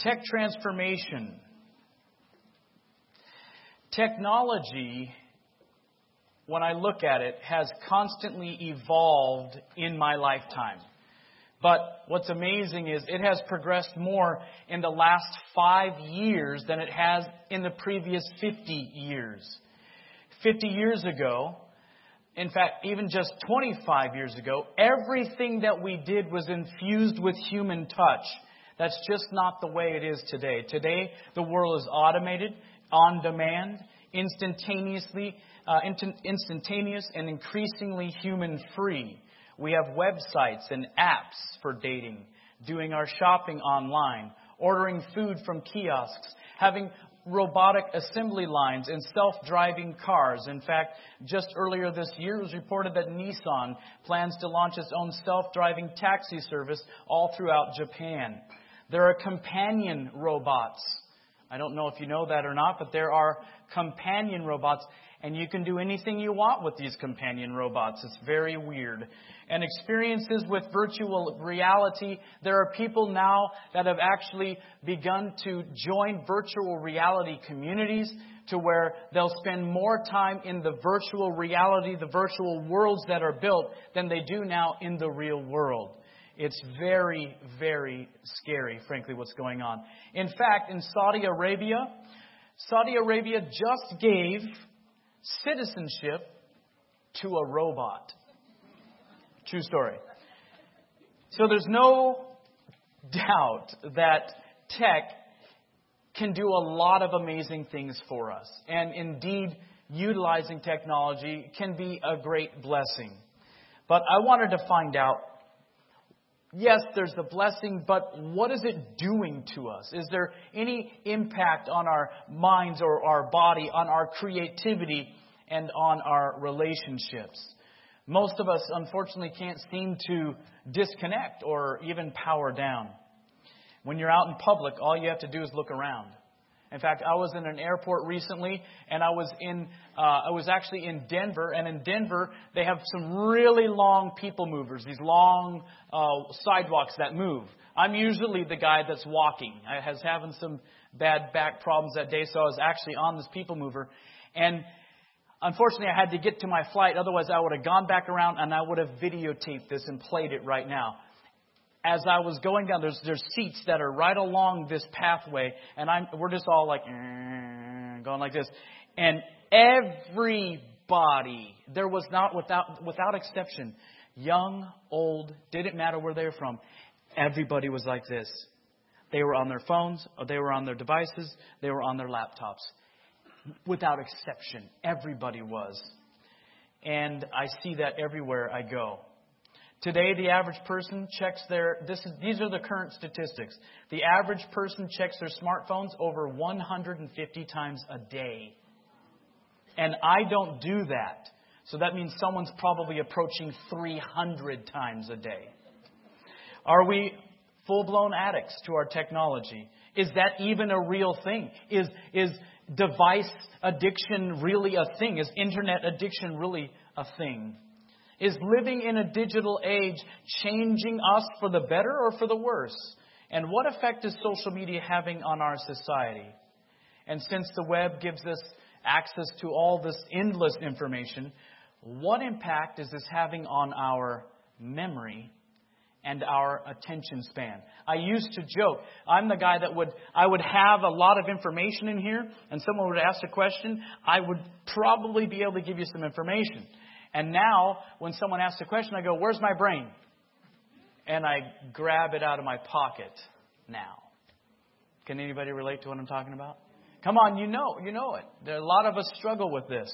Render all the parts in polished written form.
Tech transformation. Technology, when I look at it, has constantly evolved in my lifetime. But what's amazing is it has progressed more in the last 5 years than it has in the previous 50 years. 50 years ago, in fact, even just 25 years ago, everything that we did was infused with human touch. That's just not the way it is today. Today, the world is automated, on demand, instantaneous and increasingly human-free. We have websites and apps for dating, doing our shopping online, ordering food from kiosks, having robotic assembly lines and self-driving cars. In fact, just earlier this year, it was reported that Nissan plans to launch its own self-driving taxi service all throughout Japan. There are companion robots. I don't know if you know that or not, but there are companion robots, and you can do anything you want with these companion robots. It's very weird. And experiences with virtual reality. There are people now that have actually begun to join virtual reality communities to where they'll spend more time in the virtual reality, the virtual worlds that are built, than they do now in the real world. It's very, very scary, frankly, what's going on. In fact, in Saudi Arabia just gave citizenship to a robot. True story. So there's no doubt that tech can do a lot of amazing things for us. And indeed, utilizing technology can be a great blessing. But I wanted to find out, yes, there's the blessing, but what is it doing to us? Is there any impact on our minds or our body, on our creativity, and on our relationships? Most of us, unfortunately, can't seem to disconnect or even power down. When you're out in public, all you have to do is look around. In fact, I was in an airport recently, and I was actually in Denver. And in Denver, they have some really long people movers, these long sidewalks that move. I'm usually the guy that's walking. I was having some bad back problems that day, so I was actually on this people mover. And unfortunately, I had to get to my flight. Otherwise, I would have gone back around and I would have videotaped this and played it right now. As I was going down, there's seats that are right along this pathway, and we're just all like going like this. And everybody, there was not without exception, young, old, didn't matter where they were from. Everybody was like this. They were on their phones, or they were on their devices, they were on their laptops. Without exception, everybody was. And I see that everywhere I go. Today, the average person checks these are the current statistics. The average person checks their smartphones over 150 times a day. And I don't do that. So that means someone's probably approaching 300 times a day. Are we full-blown addicts to our technology? Is that even a real thing? Is device addiction really a thing? Is internet addiction really a thing? Is living in a digital age changing us for the better or for the worse? And what effect is social media having on our society? And since the web gives us access to all this endless information, what impact is this having on our memory and our attention span? I used to joke, I'm the guy that I would have a lot of information in here, and someone would ask a question, I would probably be able to give you some information. And now, when someone asks a question, I go, where's my brain? And I grab it out of my pocket now. Can anybody relate to what I'm talking about? Come on, you know it. There are a lot of us struggle with this.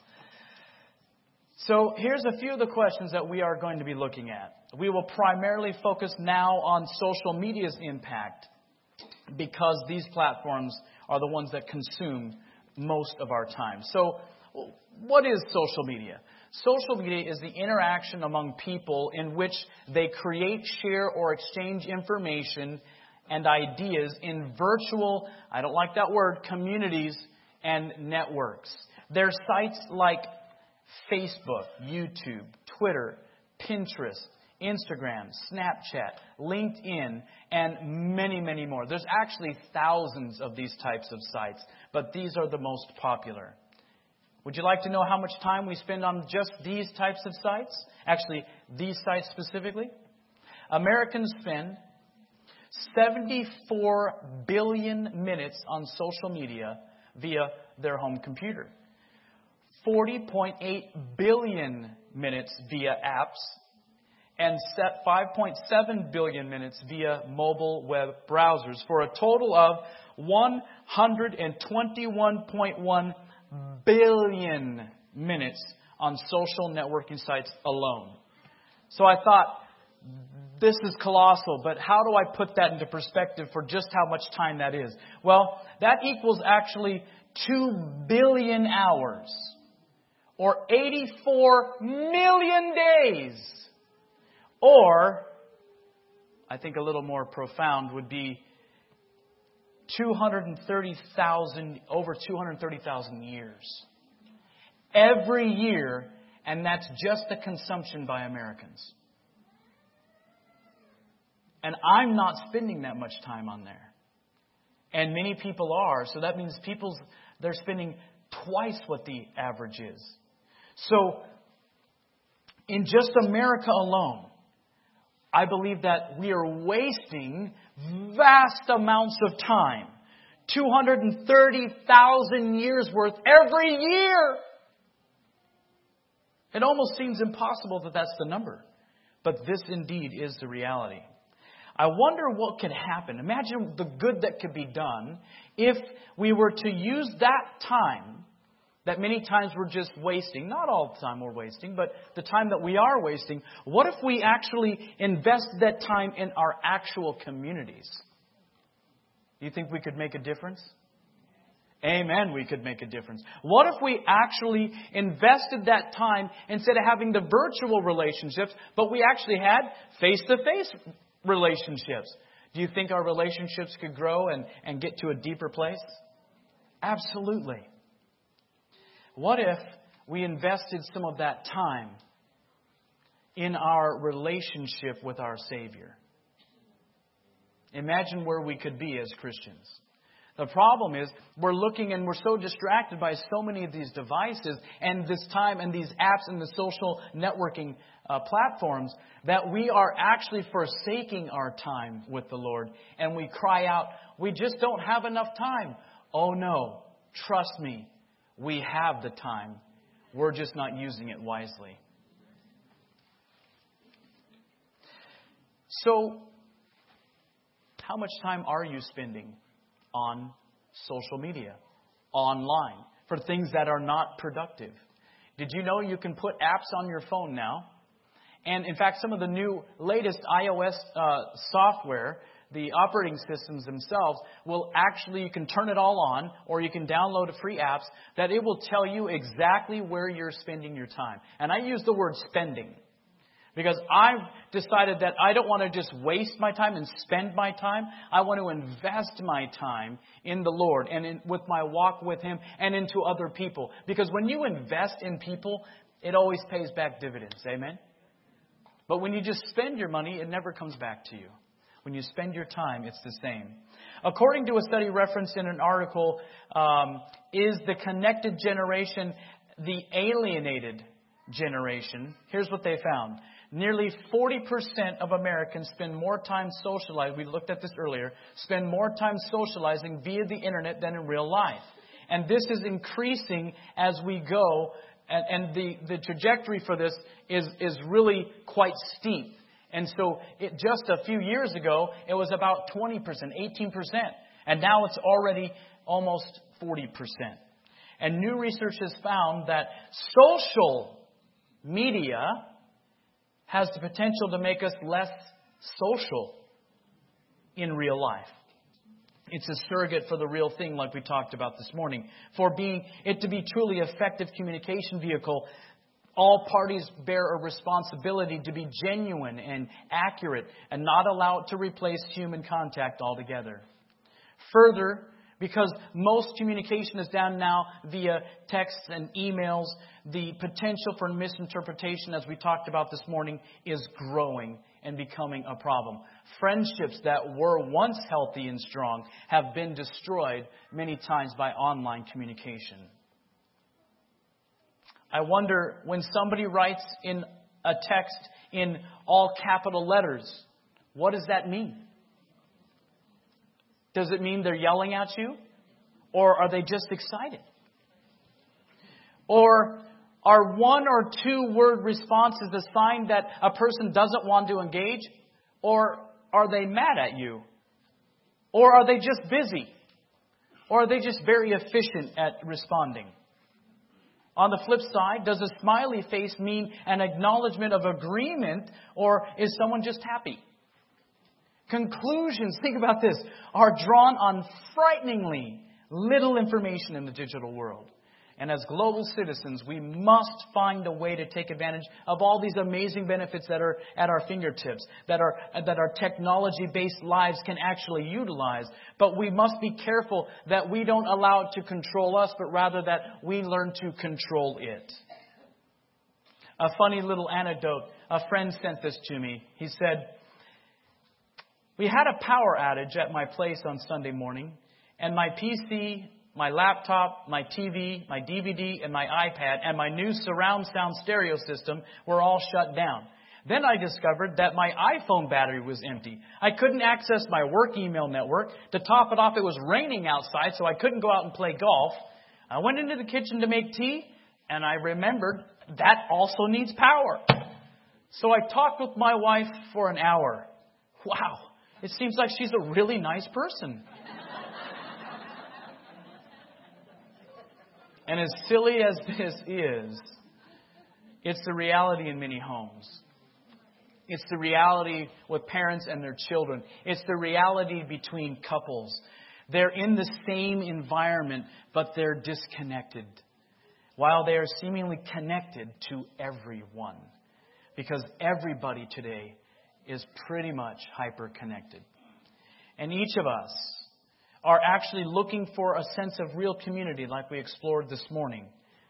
So here's a few of the questions that we are going to be looking at. We will primarily focus now on social media's impact because these platforms are the ones that consume most of our time. So what is social media? Social media is the interaction among people in which they create, share, or exchange information and ideas in virtual, I don't like that word, communities and networks. There are sites like Facebook, YouTube, Twitter, Pinterest, Instagram, Snapchat, LinkedIn, and many, many more. There's actually thousands of these types of sites, but these are the most popular. Would you like to know how much time we spend on just these types of sites? Actually, these sites specifically? Americans spend 74 billion minutes on social media via their home computer. 40.8 billion minutes via apps, and 5.7 billion minutes via mobile web browsers, for a total of 121.1 billion minutes on social networking sites alone. So I thought, this is colossal, but how do I put that into perspective for just how much time that is? Well, that equals actually 2 billion hours, or 84 million days. Or, I think a little more profound would be over 230,000 years. Every year, and that's just the consumption by Americans. And I'm not spending that much time on there. And many people are, so that means they're spending twice what the average is. So, in just America alone, I believe that we are wasting vast amounts of time. 230,000 years worth every year. It almost seems impossible that that's the number. But this indeed is the reality. I wonder what could happen. Imagine the good that could be done if we were to use that time that many times we're just wasting. Not all the time we're wasting, but the time that we are wasting. What if we actually invest that time in our actual communities? Do you think we could make a difference? Amen, we could make a difference. What if we actually invested that time instead of having the virtual relationships, but we actually had face-to-face relationships? Do you think our relationships could grow and get to a deeper place? Absolutely. What if we invested some of that time in our relationship with our Savior? Imagine where we could be as Christians. The problem is we're looking and we're so distracted by so many of these devices and this time and these apps and the social networking platforms that we are actually forsaking our time with the Lord. And we cry out, we just don't have enough time. Oh no, trust me, we have the time. We're just not using it wisely. So, how much time are you spending on social media, online, for things that are not productive? Did you know you can put apps on your phone now? And in fact, some of the new latest iOS software, the operating systems themselves, will actually, you can turn it all on, or you can download free apps that it will tell you exactly where you're spending your time. And I use the word spending, because I've decided that I don't want to just waste my time and spend my time. I want to invest my time in the Lord and with my walk with Him and into other people. Because when you invest in people, it always pays back dividends. Amen? But when you just spend your money, it never comes back to you. When you spend your time, it's the same. According to a study referenced in an article, is the connected generation the alienated generation? Here's what they found. Nearly 40% of Americans spend more time socializing. We looked at this earlier. Spend more time socializing via the internet than in real life. And this is increasing as we go. And the trajectory for this is really quite steep. And so just a few years ago, it was about 20%, 18%. And now it's already almost 40%. And new research has found that social media has the potential to make us less social in real life. It's a surrogate for the real thing, like we talked about this morning. For being it to be truly effective communication vehicle, all parties bear a responsibility to be genuine and accurate and not allow it to replace human contact altogether. Further, Because most communication is done now via texts and emails. The potential for misinterpretation, as we talked about this morning, is growing and becoming a problem. Friendships that were once healthy and strong have been destroyed many times by online communication. I wonder, when somebody writes in a text in all capital letters, what does that mean? Does it mean they're yelling at you? Or are they just excited? Or are one or two word responses a sign that a person doesn't want to engage? Or are they mad at you? Or are they just busy? Or are they just very efficient at responding? On the flip side, does a smiley face mean an acknowledgement of agreement, or is someone just happy? Conclusions, think about this, are drawn on frighteningly little information in the digital world. And as global citizens, we must find a way to take advantage of all these amazing benefits that are at our fingertips, that our technology-based lives can actually utilize. But we must be careful that we don't allow it to control us, but rather that we learn to control it. A funny little anecdote. A friend sent this to me. He said, "We had a power outage at my place on Sunday morning, and my PC, my laptop, my TV, my DVD, and my iPad, and my new surround sound stereo system were all shut down. Then I discovered that my iPhone battery was empty. I couldn't access my work email network. To top it off, it was raining outside, so I couldn't go out and play golf. I went into the kitchen to make tea, and I remembered that also needs power. So I talked with my wife for an hour. Wow, it seems like she's a really nice person." And as silly as this is, it's the reality in many homes. It's the reality with parents and their children. It's the reality between couples. They're in the same environment, but they're disconnected, while they are seemingly connected to everyone. Because everybody today is pretty much hyper-connected. And each of us are actually looking for a sense of real community like we explored this morning.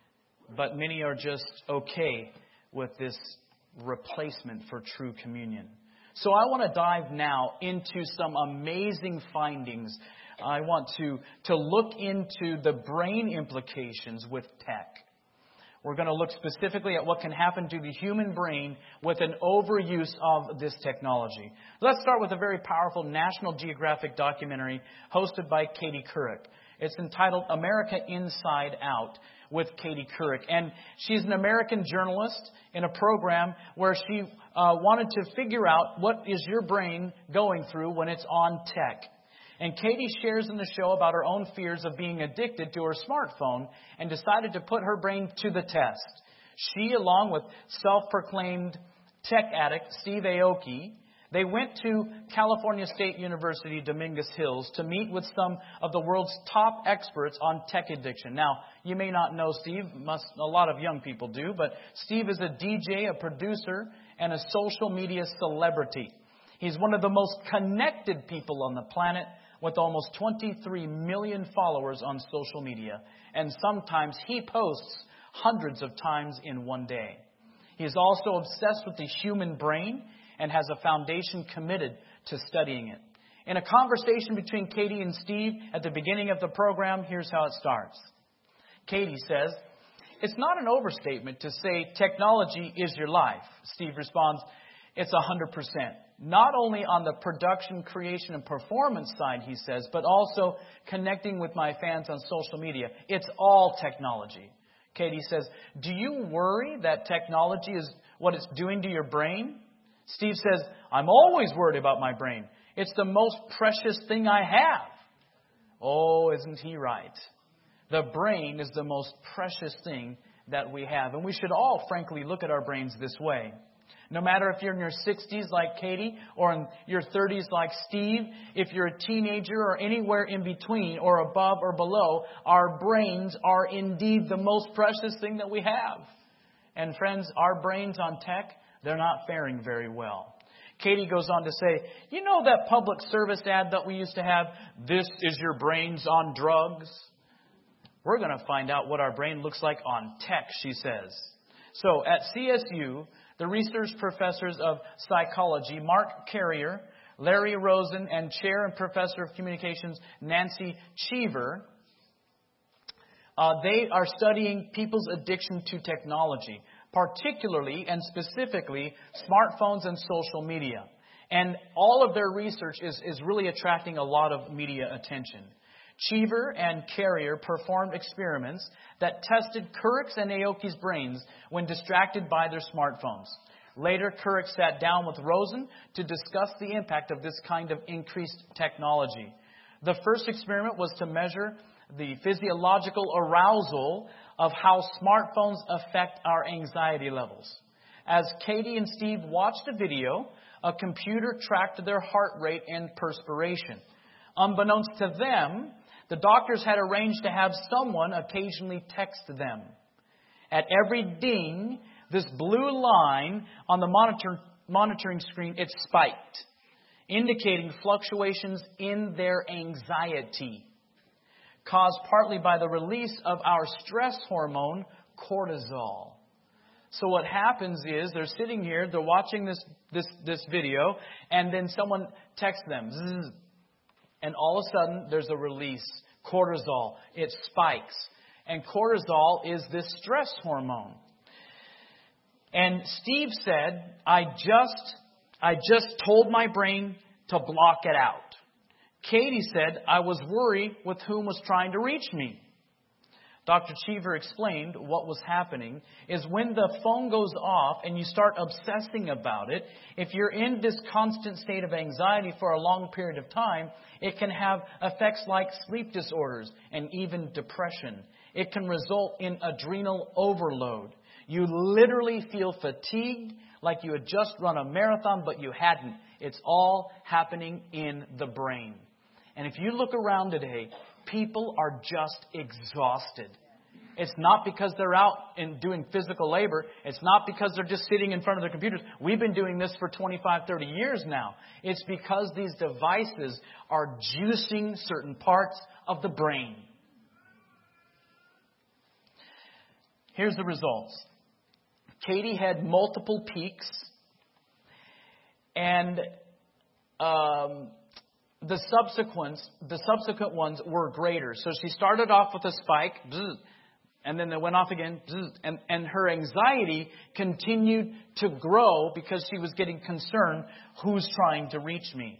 But many are just okay with this replacement for true communion. So I want to dive now into some amazing findings. I want to look into the brain implications with tech. We're going to look specifically at what can happen to the human brain with an overuse of this technology. Let's start with a very powerful National Geographic documentary hosted by Katie Couric. It's entitled America Inside Out with Katie Couric. And she's an American journalist in a program where she wanted to figure out what is your brain going through when it's on tech. And Katie shares in the show about her own fears of being addicted to her smartphone and decided to put her brain to the test. She, along with self-proclaimed tech addict Steve Aoki, they went to California State University, Dominguez Hills, to meet with some of the world's top experts on tech addiction. Now, you may not know Steve, a lot of young people do, but Steve is a DJ, a producer, and a social media celebrity. He's one of the most connected people on the planet, with almost 23 million followers on social media. And sometimes he posts hundreds of times in one day. He is also obsessed with the human brain and has a foundation committed to studying it. In a conversation between Katie and Steve at the beginning of the program, here's how it starts. Katie says, "It's not an overstatement to say technology is your life." Steve responds, "It's 100%. Not only on the production, creation, and performance side," he says, "but also connecting with my fans on social media. It's all technology." Katie says, "Do you worry that technology is what it's doing to your brain?" Steve says, "I'm always worried about my brain. It's the most precious thing I have." Oh, isn't he right? The brain is the most precious thing that we have. And we should all, frankly, look at our brains this way. No matter if you're in your 60s like Katie or in your 30s like Steve, if you're a teenager or anywhere in between or above or below, our brains are indeed the most precious thing that we have. And friends, our brains on tech, they're not faring very well. Katie goes on to say, you know that public service ad that we used to have? This is your brains on drugs. We're going to find out what our brain looks like on tech, she says. So at CSU, the research professors of psychology, Mark Carrier, Larry Rosen, and Chair and Professor of Communications, Nancy Cheever, they are studying people's addiction to technology, particularly and specifically smartphones and social media. And all of their research is really attracting a lot of media attention. Cheever and Carrier performed experiments that tested Couric and Aoki's brains when distracted by their smartphones. Later, Couric sat down with Rosen to discuss the impact of this kind of increased technology. The first experiment was to measure the physiological arousal of how smartphones affect our anxiety levels. As Katie and Steve watched the video, a computer tracked their heart rate and perspiration. Unbeknownst to them, the doctors had arranged to have someone occasionally text them. At every ding, this blue line on the monitoring screen, it spiked, indicating fluctuations in their anxiety, caused partly by the release of our stress hormone, cortisol. So what happens is they're sitting here, they're watching this video, and then someone texts them. Zzz, and all of a sudden, there's a release. Cortisol. It spikes. And cortisol is this stress hormone. And Steve said, I just told my brain to block it out. Katie said, I was worried with whom was trying to reach me. Dr. Cheever explained what was happening is when the phone goes off and you start obsessing about it, if you're in this constant state of anxiety for a long period of time, it can have effects like sleep disorders and even depression. It can result in adrenal overload. You literally feel fatigued, like you had just run a marathon, but you hadn't. It's all happening in the brain. And if you look around today, people are just exhausted. It's not because they're out and doing physical labor. It's not because they're just sitting in front of their computers. We've been doing this for 25, 30 years now. It's because these devices are juicing certain parts of the brain. Here's the results. Katie had multiple peaks, and the subsequent ones were greater. So she started off with a spike, and then they went off again, and her anxiety continued to grow because she was getting concerned, who's trying to reach me?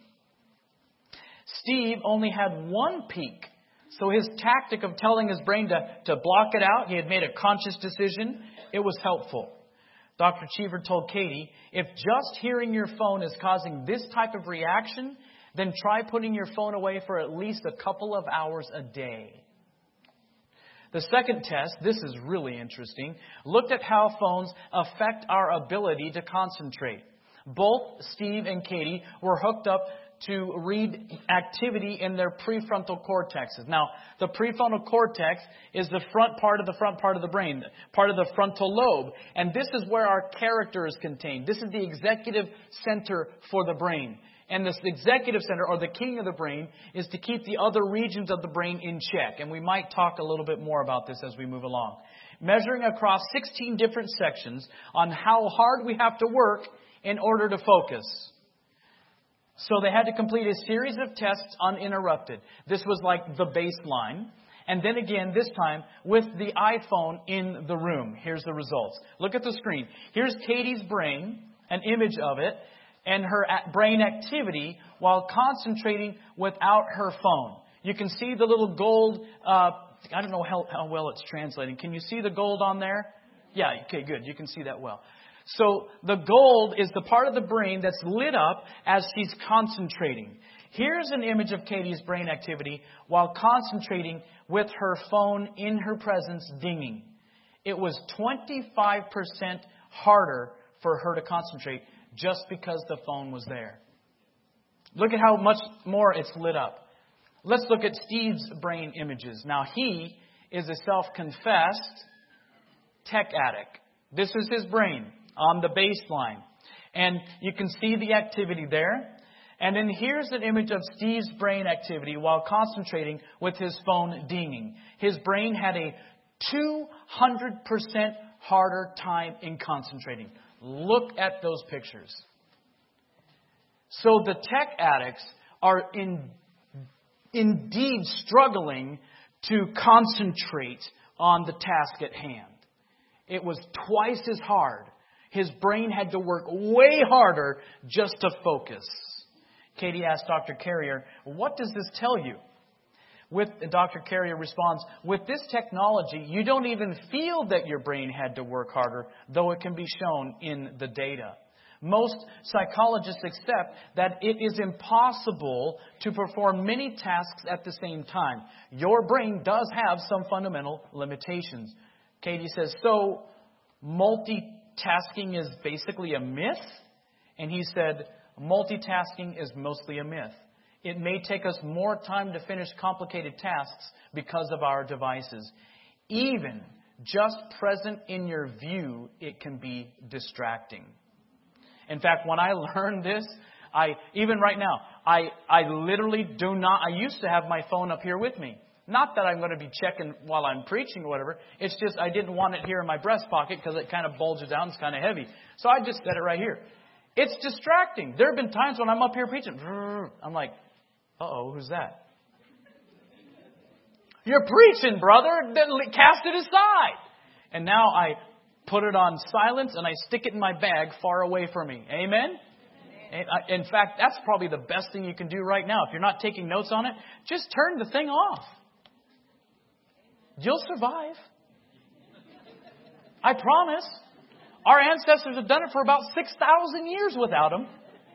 Steve only had one peak. So his tactic of telling his brain to block it out, he had made a conscious decision. It was helpful. Dr. Cheever told Katie, if just hearing your phone is causing this type of reaction, then try putting your phone away for at least a couple of hours a day. The second test, this is really interesting, looked at how phones affect our ability to concentrate. Both Steve and Katie were hooked up to read activity in their prefrontal cortexes. Now, the prefrontal cortex is the front part of the brain, part of the frontal lobe. And this is where our character is contained. This is the executive center for the brain. And this executive center, or the king of the brain, is to keep the other regions of the brain in check. And we might talk a little bit more about this as we move along. Measuring across 16 different sections on how hard we have to work in order to focus. So they had to complete a series of tests uninterrupted. This was like the baseline. And then again, this time, with the iPhone in the room. Here's the results. Look at the screen. Here's Katie's brain, an image of it, and her brain activity while concentrating without her phone. You can see the little gold, I don't know how well it's translating. Can you see the gold on there? Yeah, okay, good. You can see that well. So the gold is the part of the brain that's lit up as she's concentrating. Here's an image of Katie's brain activity while concentrating with her phone in her presence dinging. It was 25% harder for her to concentrate just because the phone was there. Look at how much more it's lit up. Let's look at Steve's brain images. Now, he is a self-confessed tech addict. This is his brain on the baseline. And you can see the activity there. And then here's an image of Steve's brain activity while concentrating with his phone dinging. His brain had a 200% harder time in concentrating. Look at those pictures. So the tech addicts are indeed struggling to concentrate on the task at hand. It was twice as hard. His brain had to work way harder just to focus. Katie asked Dr. Carrier, what does this tell you? Dr. Carrier responds, with this technology, you don't even feel that your brain had to work harder, though it can be shown in the data. Most psychologists accept that it is impossible to perform many tasks at the same time. Your brain does have some fundamental limitations. Katie says, so multitasking is basically a myth? And he said, multitasking is mostly a myth. It may take us more time to finish complicated tasks because of our devices. Even just present in your view, it can be distracting. In fact, when I learned this, even right now, I literally do not, I used to have my phone up here with me. Not that I'm going to be checking while I'm preaching or whatever. It's just I didn't want it here in my breast pocket because it kind of bulges out and it's kind of heavy. So I just set it right here. It's distracting. There have been times when I'm up here preaching. I'm like, uh-oh, who's that? You're preaching, brother. Then cast it aside. And now I put it on silence and I stick it in my bag far away from me. Amen? In fact, that's probably the best thing you can do right now. If you're not taking notes on it, just turn the thing off. You'll survive. I promise. Our ancestors have done it for about 6,000 years without them.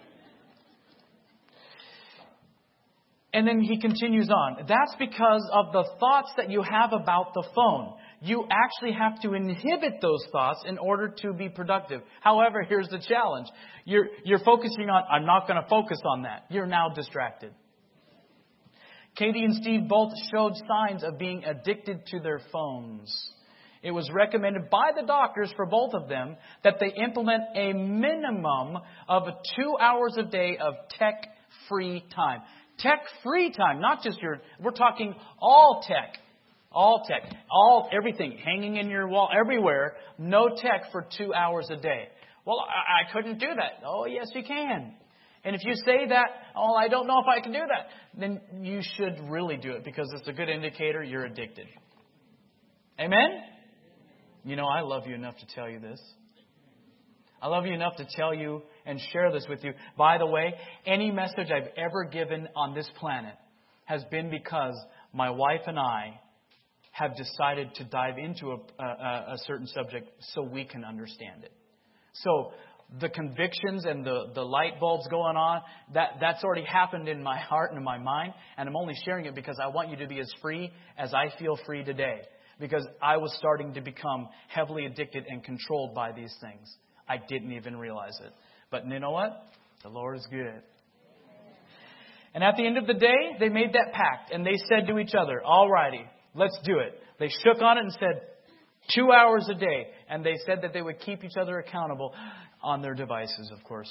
And then he continues on. That's because of the thoughts that you have about the phone. You actually have to inhibit those thoughts in order to be productive. However, here's the challenge. You're focusing on, I'm not going to focus on that. You're now distracted. Katie and Steve both showed signs of being addicted to their phones. It was recommended by the doctors for both of them that they implement a minimum of 2 hours a day of tech-free time. Tech-free time, not just we're talking all tech. All tech. Everything hanging in your wall, everywhere. No tech for 2 hours a day. Well, I couldn't do that. Oh, yes, you can. And if you say that, oh, I don't know if I can do that, then you should really do it because it's a good indicator you're addicted. Amen? You know, I love you enough to tell you this. I love you enough to tell you and share this with you. By the way, any message I've ever given on this planet has been because my wife and I have decided to dive into a certain subject so we can understand it. So the convictions and the light bulbs going on, that's already happened in my heart and in my mind. And I'm only sharing it because I want you to be as free as I feel free today. Because I was starting to become heavily addicted and controlled by these things. I didn't even realize it. But you know what? The Lord is good. And at the end of the day, they made that pact. And they said to each other, all righty, let's do it. They shook on it and said 2 hours a day. And they said that they would keep each other accountable on their devices, of course.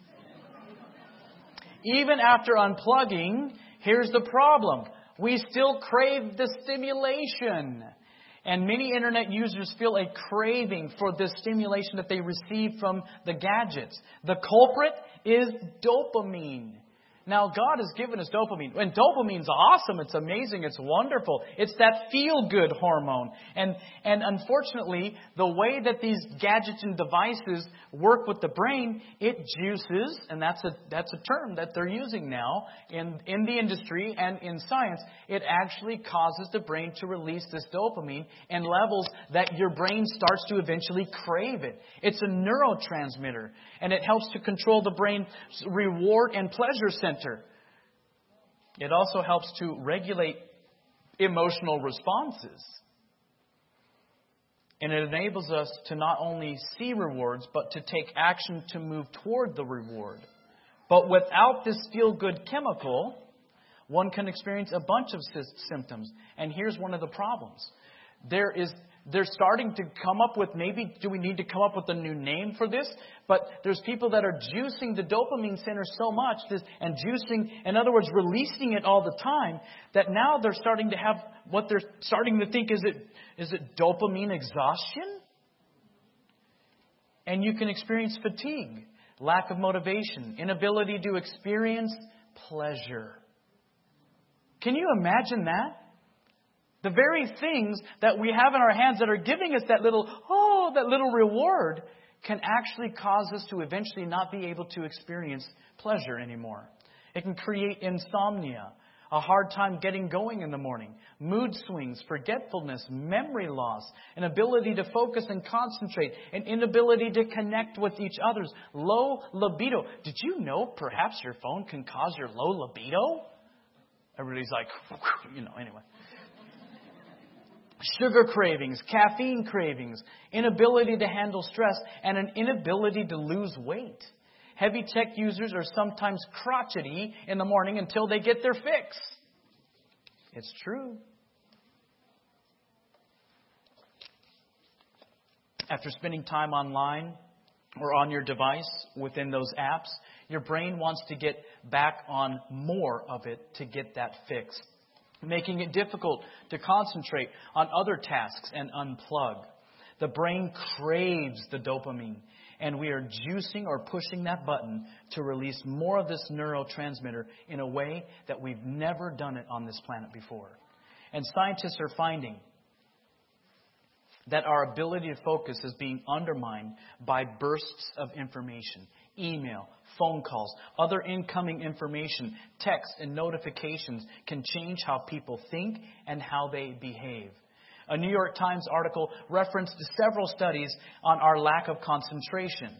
Even after unplugging, here's the problem. We still crave the stimulation. And many internet users feel a craving for the stimulation that they receive from the gadgets. The culprit is dopamine. Now, God has given us dopamine. And dopamine's awesome. It's amazing. It's wonderful. It's that feel-good hormone. And unfortunately, the way that these gadgets and devices work with the brain, it juices, and that's a term that they're using now in the industry and in science. It actually causes the brain to release this dopamine in levels that your brain starts to eventually crave it. It's a neurotransmitter, and it helps to control the brain's reward and pleasure center. It also helps to regulate emotional responses. And it enables us to not only see rewards, but to take action to move toward the reward. But without this feel-good chemical, one can experience a bunch of symptoms. And here's one of the problems. they're starting to come up with, maybe do we need to come up with a new name for this? But there's people that are juicing the dopamine center so much, and juicing, in other words, releasing it all the time, that now they're starting to have what they're starting to think, is it dopamine exhaustion? And you can experience fatigue, lack of motivation, inability to experience pleasure. Can you imagine that? The very things that we have in our hands that are giving us that little reward can actually cause us to eventually not be able to experience pleasure anymore. It can create insomnia, a hard time getting going in the morning, mood swings, forgetfulness, memory loss, an ability to focus and concentrate, an inability to connect with each other, low libido. Did you know perhaps your phone can cause your low libido? Everybody's like, anyway. Sugar cravings, caffeine cravings, inability to handle stress, and an inability to lose weight. Heavy tech users are sometimes crotchety in the morning until they get their fix. It's true. After spending time online or on your device within those apps, your brain wants to get back on more of it to get that fix, making it difficult to concentrate on other tasks and unplug. The brain craves the dopamine, and we are juicing or pushing that button to release more of this neurotransmitter in a way that we've never done it on this planet before. And scientists are finding that our ability to focus is being undermined by bursts of information, email, phone calls, other incoming information, text, and notifications can change how people think and how they behave. A New York Times article referenced several studies on our lack of concentration.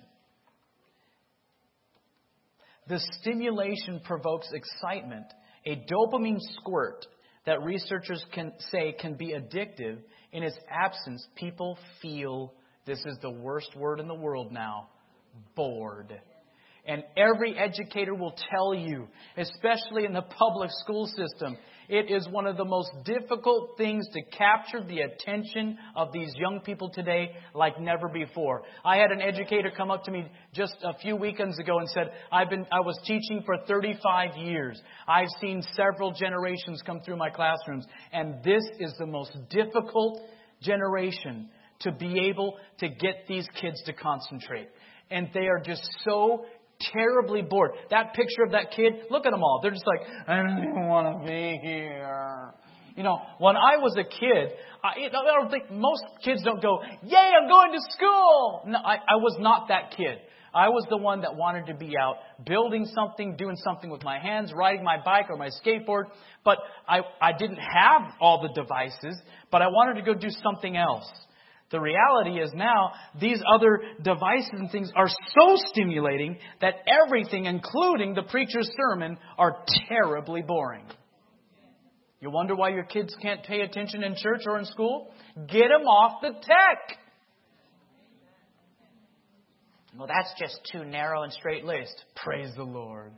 The stimulation provokes excitement, a dopamine squirt that researchers can say can be addictive. In its absence, people feel, this is the worst word in the world now, bored. And every educator will tell you, especially in the public school system, it is one of the most difficult things to capture the attention of these young people today like never before. I had an educator come up to me just a few weekends ago and said, I was teaching for 35 years. I've seen several generations come through my classrooms, and this is the most difficult generation to be able to get these kids to concentrate. And they are just so terribly bored. That picture of that kid, look at them all. They're just like, I don't even want to be here. When I was a kid, I don't think most kids don't go, yay, I'm going to school. No, I was not that kid. I was the one that wanted to be out building something, doing something with my hands, riding my bike or my skateboard. But I didn't have all the devices, but I wanted to go do something else. The reality is now these other devices and things are so stimulating that everything, including the preacher's sermon, are terribly boring. You wonder why your kids can't pay attention in church or in school? Get them off the tech. Well, that's just too narrow and straight-laced. Praise the Lord.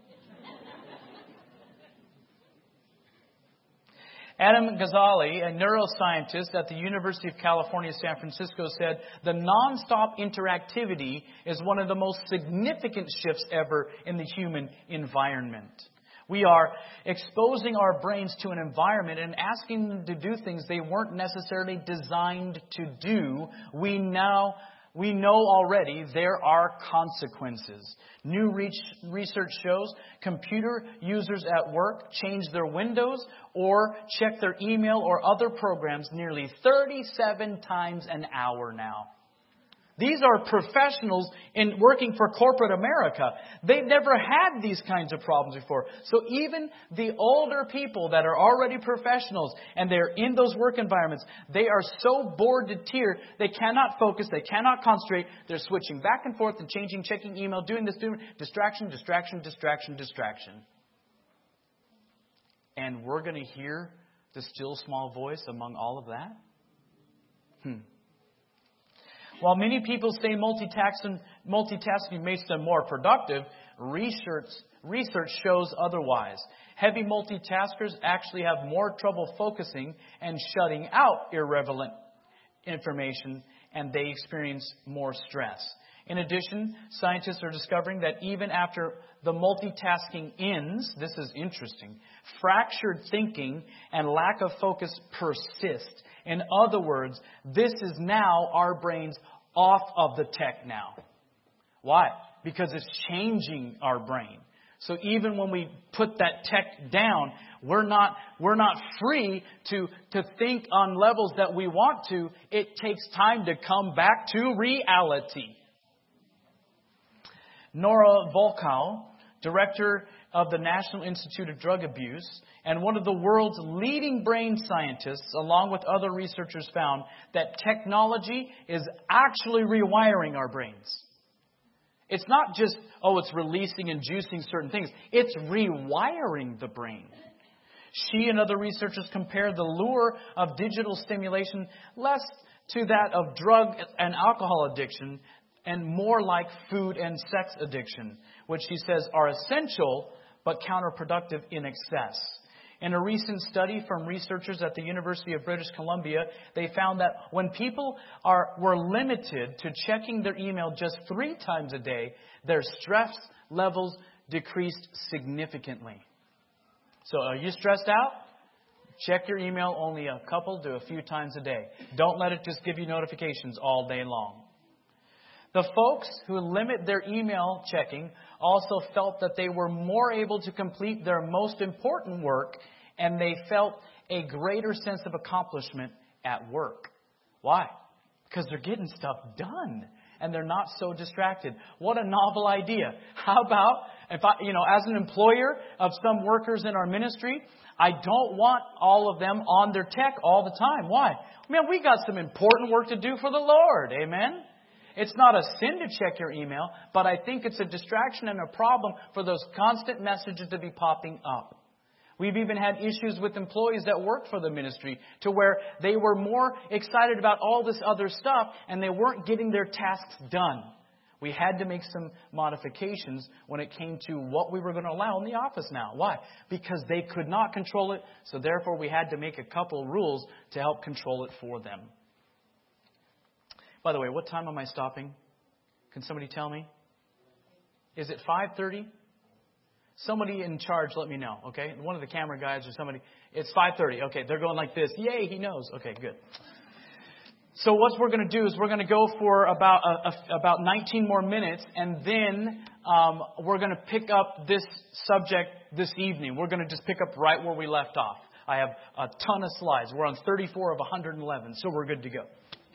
Adam Gazzaley, a neuroscientist at the University of California, San Francisco, said, the nonstop interactivity is one of the most significant shifts ever in the human environment. We are exposing our brains to an environment and asking them to do things they weren't necessarily designed to do. We know already there are consequences. New research shows computer users at work change their windows or check their email or other programs nearly 37 times an hour now. These are professionals in working for corporate America. They've never had these kinds of problems before. So even the older people that are already professionals and they're in those work environments, they are so bored to tears, they cannot focus, they cannot concentrate. They're switching back and forth and changing, checking email, doing this, distraction. And we're going to hear the still small voice among all of that? While many people say multitasking makes them more productive, research shows otherwise. Heavy multitaskers actually have more trouble focusing and shutting out irrelevant information and they experience more stress. In addition, scientists are discovering that even after the multitasking ends, this is interesting, fractured thinking and lack of focus persist. In other words, this is now our brains off of the tech now. Why? Because it's changing our brain. So even when we put that tech down, we're not free to think on levels that we want to. It takes time to come back to reality. Nora Volkow, director of the National Institute of Drug Abuse and one of the world's leading brain scientists, along with other researchers, found that technology is actually rewiring our brains. It's not just, it's releasing and juicing certain things. It's rewiring the brain. She and other researchers compared the lure of digital stimulation less to that of drug and alcohol addiction and more like food and sex addiction, which she says are essential but counterproductive in excess. In a recent study from researchers at the University of British Columbia, they found that when people were limited to checking their email just 3 times a day, their stress levels decreased significantly. So are you stressed out? Check your email only a couple to a few times a day. Don't let it just give you notifications all day long. The folks who limit their email checking also felt that they were more able to complete their most important work, and they felt a greater sense of accomplishment at work. Why? Because they're getting stuff done, and they're not so distracted. What a novel idea. How about, if as an employer of some workers in our ministry, I don't want all of them on their tech all the time. Why? Man, we got some important work to do for the Lord. Amen? It's not a sin to check your email, but I think it's a distraction and a problem for those constant messages to be popping up. We've even had issues with employees that work for the ministry to where they were more excited about all this other stuff and they weren't getting their tasks done. We had to make some modifications when it came to what we were going to allow in the office now. Why? Because they could not control it, so therefore we had to make a couple rules to help control it for them. By the way, what time am I stopping? Can somebody tell me? Is it 5:30? Somebody in charge, let me know, okay? One of the camera guys or somebody. It's 5:30. Okay, they're going like this. Yay, he knows. Okay, good. So what we're going to do is we're going to go for about 19 more minutes, and then we're going to pick up this subject this evening. We're going to just pick up right where we left off. I have a ton of slides. We're on 34 of 111, so we're good to go.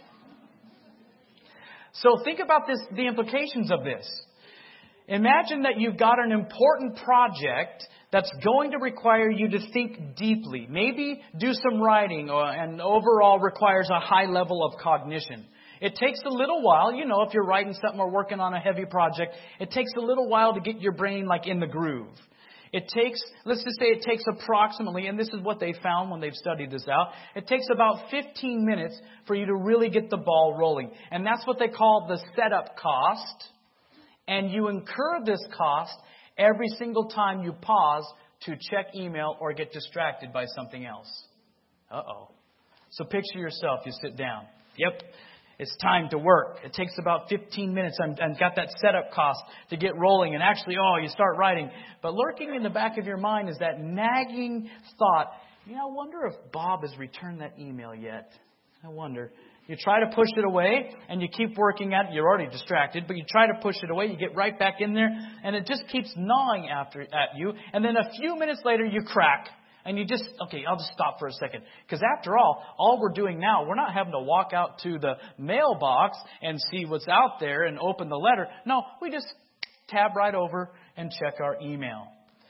So think about the implications of this. Imagine that you've got an important project that's going to require you to think deeply. Maybe do some writing and overall requires a high level of cognition. It takes a little while, if you're writing something or working on a heavy project, it takes a little while to get your brain in the groove. Let's just say it takes approximately, and this is what they found when they've studied this out, it takes about 15 minutes for you to really get the ball rolling. And that's what they call the setup cost. And you incur this cost every single time you pause to check email or get distracted by something else. Uh-oh. So picture yourself, you sit down. Yep. It's time to work. It takes about 15 minutes. I've got that setup cost to get rolling. And actually, you start writing. But lurking in the back of your mind is that nagging thought, I wonder if Bob has returned that email yet. I wonder. You try to push it away and you keep working at it. You're already distracted, but you try to push it away. You get right back in there and it just keeps gnawing at you. And then a few minutes later, you crack. And you I'll just stop for a second. Because after all we're doing now, we're not having to walk out to the mailbox and see what's out there and open the letter. No, we just tab right over and check our email.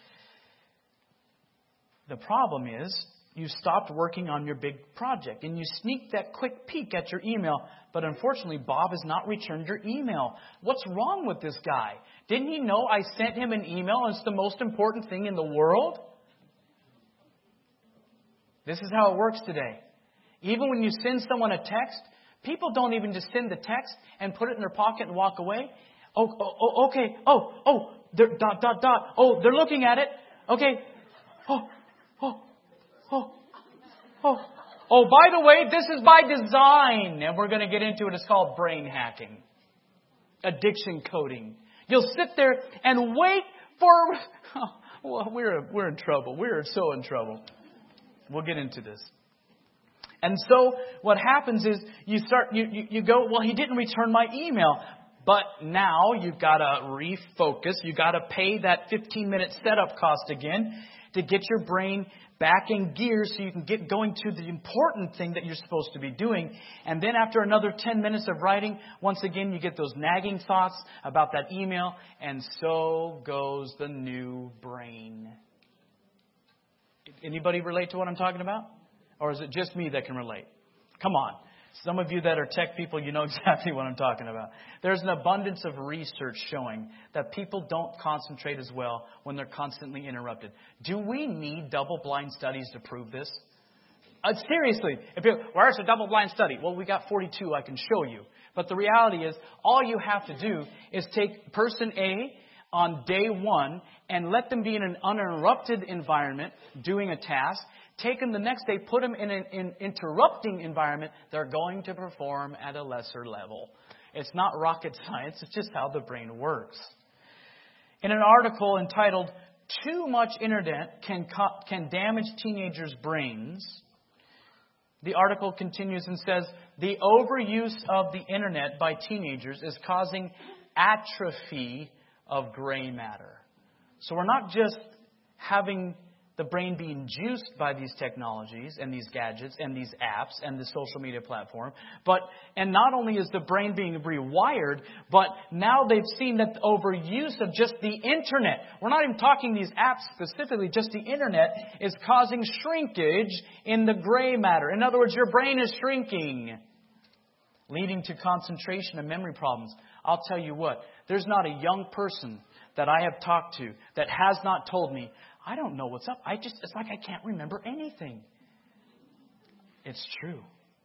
The problem is, you stopped working on your big project and you sneak that quick peek at your email. But unfortunately, Bob has not returned your email. What's wrong with this guy? Didn't he know I sent him an email and it's the most important thing in the world? This is how it works today. Even when you send someone a text, people don't even just send the text and put it in their pocket and walk away. Okay. They're ... Oh, they're looking at it. Okay. Oh, by the way, this is by design. And we're going to get into it. It's called brain hacking. Addiction coding. You'll sit there and wait for... Oh, well, we're in trouble. We're so in trouble. We'll get into this. And so what happens is you go, well, he didn't return my email. But now you've got to refocus. You've got to pay that 15-minute setup cost again to get your brain back in gear so you can get going to the important thing that you're supposed to be doing. And then after another 10 minutes of writing, once again, you get those nagging thoughts about that email. And so goes the new brain. Anybody relate to what I'm talking about? Or is it just me that can relate? Come on. Some of you that are tech people, you know exactly what I'm talking about. There's an abundance of research showing that people don't concentrate as well when they're constantly interrupted. Do we need double-blind studies to prove this? Seriously, where's the double-blind study? Well, we got 42 I can show you. But the reality is, all you have to do is take person A on day one and let them be in an uninterrupted environment doing a task. Take them the next day, put them in an interrupting environment, they're going to perform at a lesser level. It's not rocket science, it's just how the brain works. In an article entitled, "Too Much Internet Can Damage Teenagers' Brains," the article continues and says, the overuse of the internet by teenagers is causing atrophy of gray matter. So we're not just having the brain being juiced by these technologies and these gadgets and these apps and the social media platform. And not only is the brain being rewired, but now they've seen that the overuse of just the internet, we're not even talking these apps specifically, just the internet is causing shrinkage in the gray matter. In other words, your brain is shrinking, leading to concentration and memory problems. I'll tell you what, there's not a young person that I have talked to that has not told me, I don't know what's up. It's like I can't remember anything. It's true.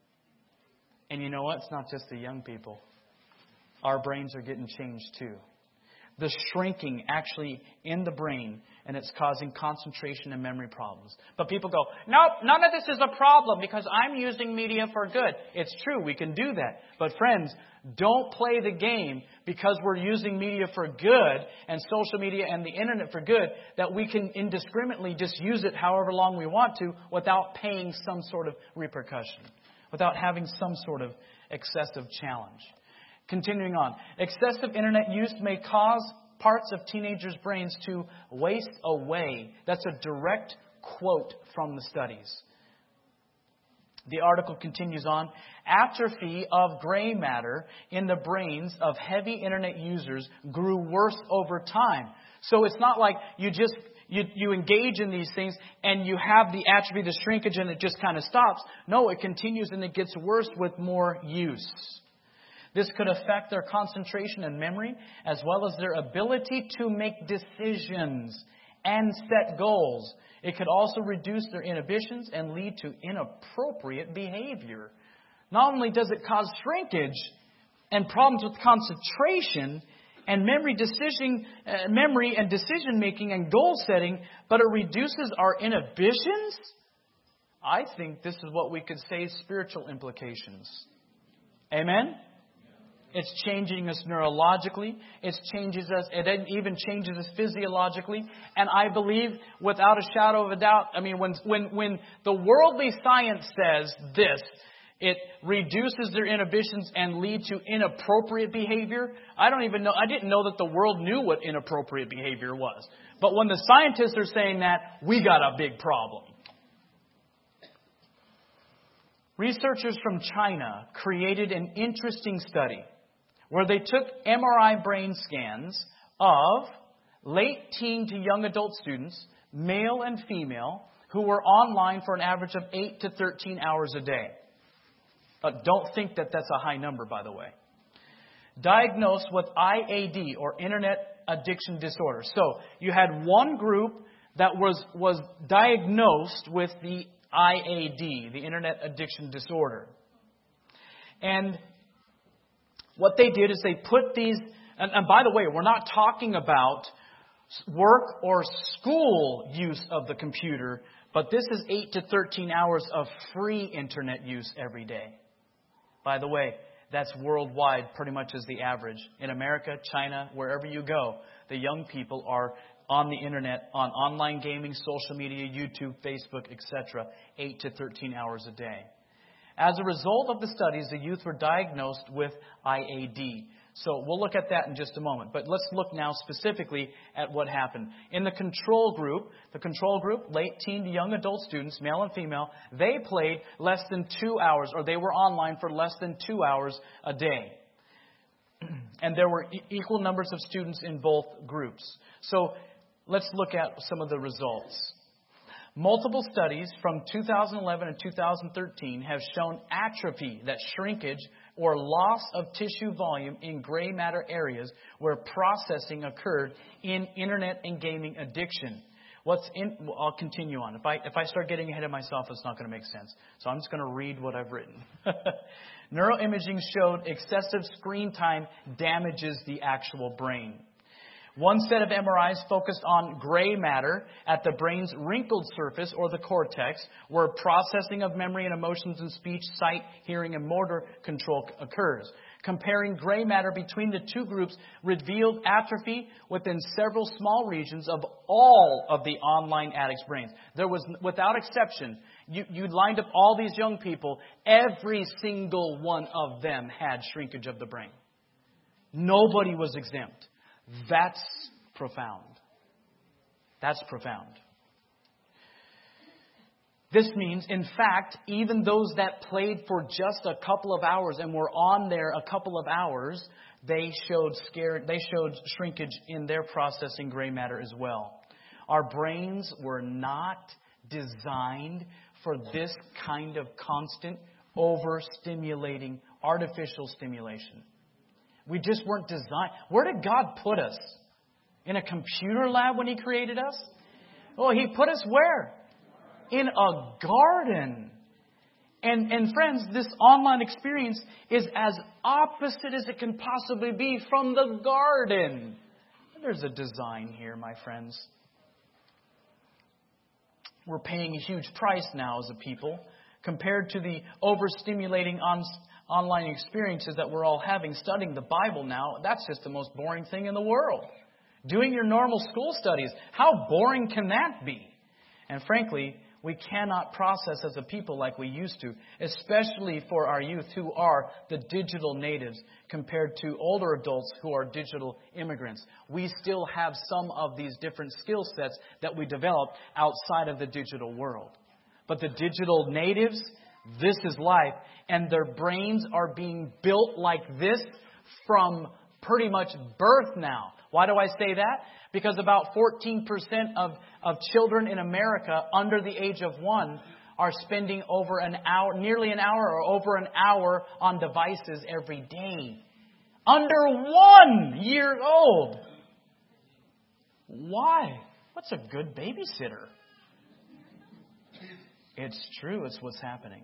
And you know what? It's not just the young people. Our brains are getting changed too. The shrinking actually in the brain, and it's causing concentration and memory problems. But people go, nope, none of this is a problem because I'm using media for good. It's true, we can do that. But friends, don't play the game because we're using media for good and social media and the internet for good that we can indiscriminately just use it however long we want to without paying some sort of repercussion, without having some sort of excessive challenge. Continuing on, excessive internet use may cause parts of teenagers' brains to waste away. That's a direct quote from the studies. The article continues on. Atrophy of gray matter in the brains of heavy internet users grew worse over time. So it's not like you engage in these things and you have the atrophy, the shrinkage, and it just kind of stops. No, it continues and it gets worse with more use. This could affect their concentration and memory, as well as their ability to make decisions and set goals. It could also reduce their inhibitions and lead to inappropriate behavior. Not only does it cause shrinkage and problems with concentration and memory and decision making and goal setting, but it reduces our inhibitions. I think this is what we could say spiritual implications. Amen? It's changing us neurologically. It even changes us physiologically. And I believe, without a shadow of a doubt, when the worldly science says this, it reduces their inhibitions and lead to inappropriate behavior. I didn't know that the world knew what inappropriate behavior was. But when the scientists are saying that, we got a big problem. Researchers from China created an interesting study where they took MRI brain scans of late teen to young adult students, male and female, who were online for an average of 8 to 13 hours a day. Don't think that that's a high number, by the way. Diagnosed with IAD, or Internet Addiction Disorder. So you had one group that was diagnosed with the IAD, the Internet Addiction Disorder. And what they did is they put these, and by the way, we're not talking about work or school use of the computer, But this is 8 to 13 hours of free internet use every day. By the way, that's worldwide pretty much as the average. In America, China, wherever you go, the young people are on the internet, on online gaming, social media, YouTube, Facebook, etc., 8 to 13 hours a day. As a result of the studies, the youth were diagnosed with IAD. So we'll look at that in just a moment. But let's look now specifically at what happened. In the control group, late teen to young adult students, male and female, they played less than 2 hours, or they were online for less than 2 hours a day. And there were equal numbers of students in both groups. So let's look at some of the results. Multiple studies from 2011 and 2013 have shown atrophy, that shrinkage or loss of tissue volume in gray matter areas where processing occurred in internet and gaming addiction. I'll continue on. If I start getting ahead of myself, it's not going to make sense. So I'm just going to read what I've written. Neuroimaging showed excessive screen time damages the actual brain. One set of MRIs focused on gray matter at the brain's wrinkled surface, or the cortex, where processing of memory and emotions and speech, sight, hearing, and motor control occurs. Comparing gray matter between the two groups revealed atrophy within several small regions of all of the online addicts' brains. There was, without exception, you lined up all these young people, every single one of them had shrinkage of the brain. Nobody was exempt. That's profound. That's profound. This means, in fact, even those that played for just a couple of hours and were on there a couple of hours, they showed shrinkage in their processing gray matter as well. Our brains were not designed for this kind of constant, overstimulating, artificial stimulation. We just weren't designed. Where did God put us? In a computer lab when He created us? Oh, He put us where? In a garden. And friends, this online experience is as opposite as it can possibly be from the garden. There's a design here, my friends. We're paying a huge price now as a people compared to the overstimulating online experiences that we're all having. Studying the Bible now, that's just the most boring thing in the world. Doing your normal school studies, how boring can that be? And frankly, we cannot process as a people like we used to, especially for our youth who are the digital natives compared to older adults who are digital immigrants. We still have some of these different skill sets that we developed outside of the digital world. But the digital natives, this is life, and their brains are being built like this from pretty much birth now. Why do I say that? Because about 14% of children in America under the age of 1 are spending over an hour, nearly an hour or over an hour on devices every day. Under 1 year old. Why? What's a good babysitter? It's true. It's what's happening.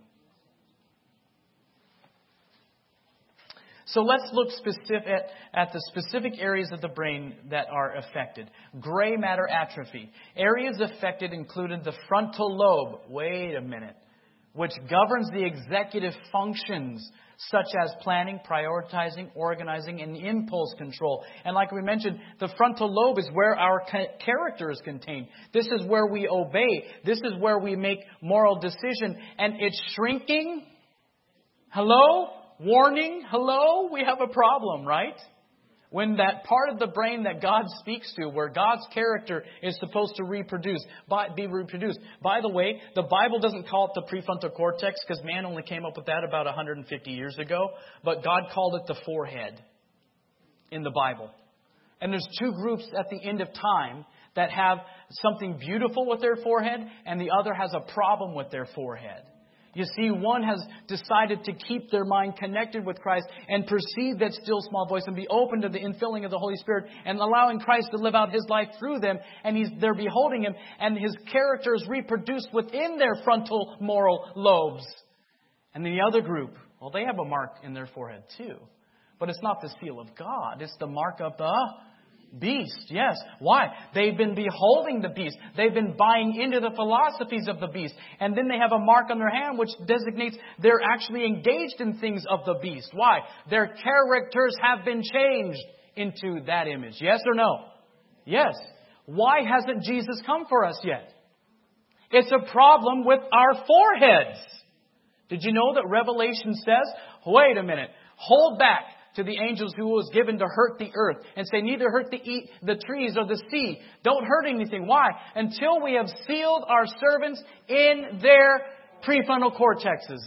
So let's look at the specific areas of the brain that are affected. Gray matter atrophy. Areas affected included the frontal lobe. Wait a minute. Which governs the executive functions such as planning, prioritizing, organizing, and impulse control. And like we mentioned, the frontal lobe is where our character is contained. This is where we obey. This is where we make moral decision. And it's shrinking. Hello? Warning. Hello? We have a problem, right? When that part of the brain that God speaks to, where God's character is supposed to be reproduced. By the way, the Bible doesn't call it the prefrontal cortex because man only came up with that about 150 years ago. But God called it the forehead in the Bible. And there's two groups at the end of time that have something beautiful with their forehead and the other has a problem with their forehead. You see, one has decided to keep their mind connected with Christ and perceive that still small voice and be open to the infilling of the Holy Spirit and allowing Christ to live out His life through them. And they're beholding Him and His character is reproduced within their frontal moral lobes. And the other group, well, they have a mark in their forehead too. But it's not the seal of God. It's the mark of the Beast, yes. Why? They've been beholding the beast. They've been buying into the philosophies of the beast. And then they have a mark on their hand which designates they're actually engaged in things of the beast. Why? Their characters have been changed into that image. Yes or no? Yes. Why hasn't Jesus come for us yet? It's a problem with our foreheads. Did you know that Revelation says, wait a minute, hold back to the angels who was given to hurt the earth and say neither hurt the trees or the sea. Don't hurt anything. Why? Until we have sealed our servants in their prefrontal cortexes.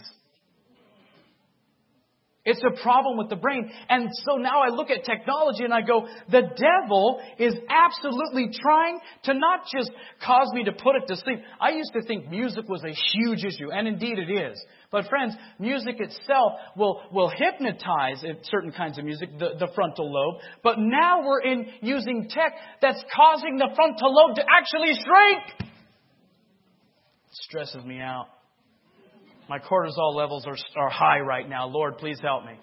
It's a problem with the brain. And so now I look at technology and I go, the devil is absolutely trying to not just cause me to put it to sleep. I used to think music was a huge issue, and indeed it is. But friends, music itself will hypnotize certain kinds of music, the frontal lobe. But now we're using tech that's causing the frontal lobe to actually shrink. It stresses me out. My cortisol levels are high right now. Lord, please help me.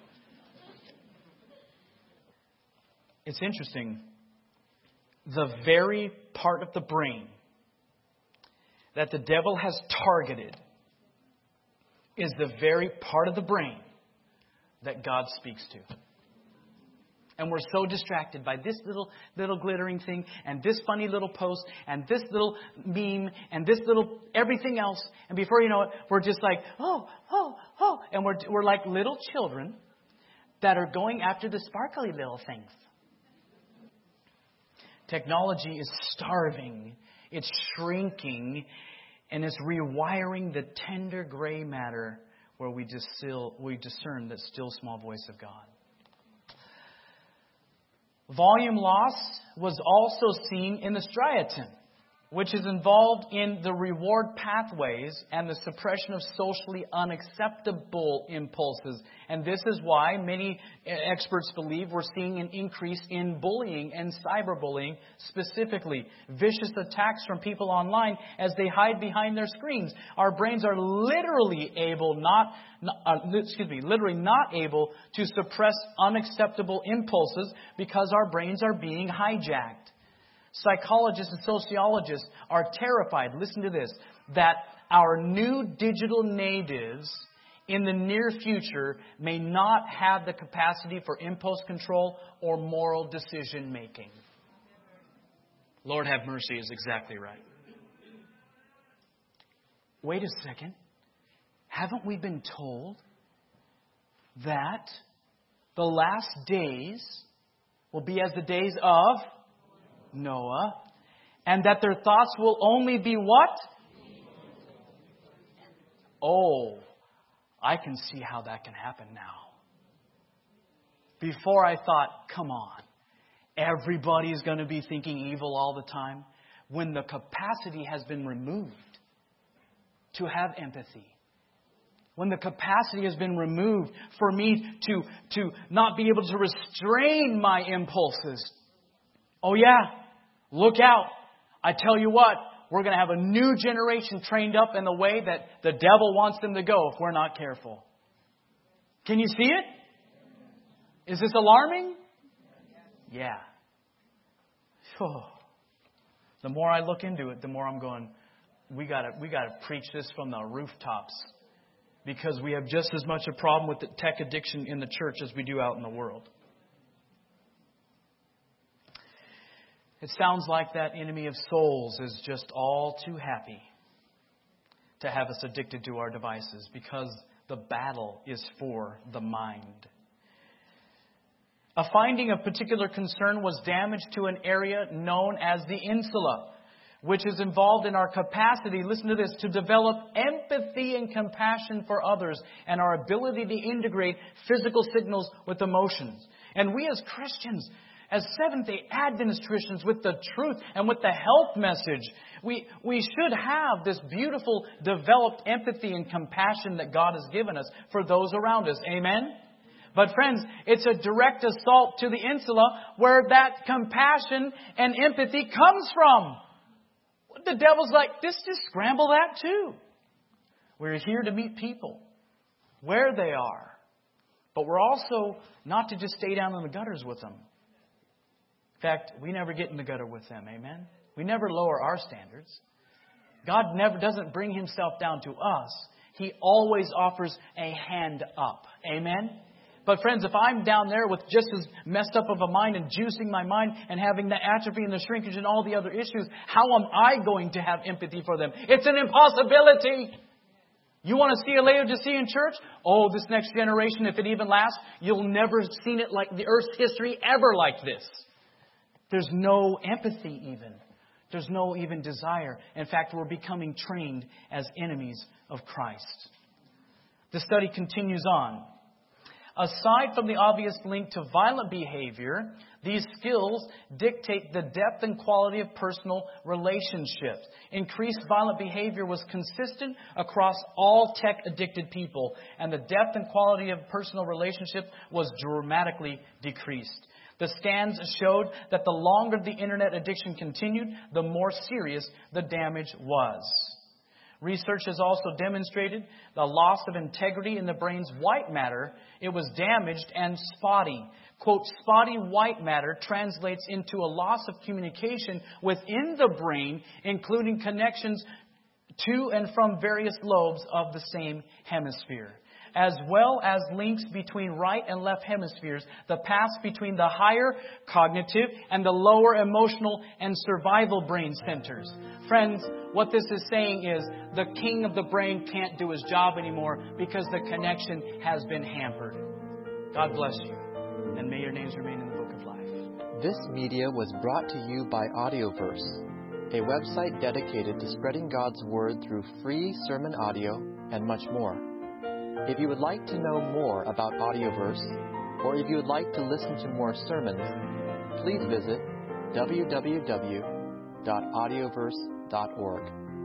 It's interesting. The very part of the brain that the devil has targeted is the very part of the brain that God speaks to. And we're so distracted by this little glittering thing and this funny little post and this little meme and this little everything else. And before you know it, we're just like, oh. And we're like little children that are going after the sparkly little things. Technology is starving. It's shrinking. And it's rewiring the tender gray matter where we discern that still small voice of God. Volume loss was also seen in the striatum, which is involved in the reward pathways and the suppression of socially unacceptable impulses. And this is why many experts believe we're seeing an increase in bullying and cyberbullying, specifically vicious attacks from people online as they hide behind their screens. Our brains are literally not able to suppress unacceptable impulses because our brains are being hijacked. Psychologists and sociologists are terrified, listen to this, that our new digital natives in the near future may not have the capacity for impulse control or moral decision making. Lord have mercy is exactly right. Wait a second. Haven't we been told that the last days will be as the days of Noah, and that their thoughts will only be what? Oh, I can see how that can happen now. Before I thought, come on, everybody's going to be thinking evil all the time. When the capacity has been removed to have empathy. When the capacity has been removed for me to not be able to restrain my impulses. Oh yeah, look out. I tell you what, we're going to have a new generation trained up in the way that the devil wants them to go if we're not careful. Can you see it? Is this alarming? Yeah. Oh. The more I look into it, the more I'm going, we got to preach this from the rooftops. Because we have just as much a problem with the tech addiction in the church as we do out in the world. It sounds like that enemy of souls is just all too happy to have us addicted to our devices because the battle is for the mind. A finding of particular concern was damage to an area known as the insula, which is involved in our capacity, listen to this, to develop empathy and compassion for others and our ability to integrate physical signals with emotions. And we as Christians, as Seventh-day Adventist Christians with the truth and with the health message, we should have this beautiful developed empathy and compassion that God has given us for those around us. Amen? But friends, it's a direct assault to the insula where that compassion and empathy comes from. The devil's like, just scramble that too. We're here to meet people where they are. But we're also not to just stay down in the gutters with them. In fact, we never get in the gutter with them. Amen? We never lower our standards. God never doesn't bring Himself down to us. He always offers a hand up. Amen? But friends, if I'm down there with just as messed up of a mind and juicing my mind and having the atrophy and the shrinkage and all the other issues, how am I going to have empathy for them? It's an impossibility. You want to see a Laodicean church? Oh, this next generation, if it even lasts, you'll never have seen it like the earth's history ever like this. There's no empathy even. There's no even desire. In fact, we're becoming trained as enemies of Christ. The study continues on. Aside from the obvious link to violent behavior, these skills dictate the depth and quality of personal relationships. Increased violent behavior was consistent across all tech-addicted people, and the depth and quality of personal relationships was dramatically decreased. The scans showed that the longer the internet addiction continued, the more serious the damage was. Research has also demonstrated the loss of integrity in the brain's white matter. It was damaged and spotty. Quote, spotty white matter translates into a loss of communication within the brain, including connections to and from various lobes of the same hemisphere, as well as links between right and left hemispheres, the paths between the higher cognitive and the lower emotional and survival brain centers. Friends, what this is saying is the king of the brain can't do his job anymore because the connection has been hampered. God bless you, and may your names remain in the book of life. This media was brought to you by Audioverse, a website dedicated to spreading God's Word through free sermon audio and much more. If you would like to know more about Audioverse, or if you would like to listen to more sermons, please visit www.audioverse.org.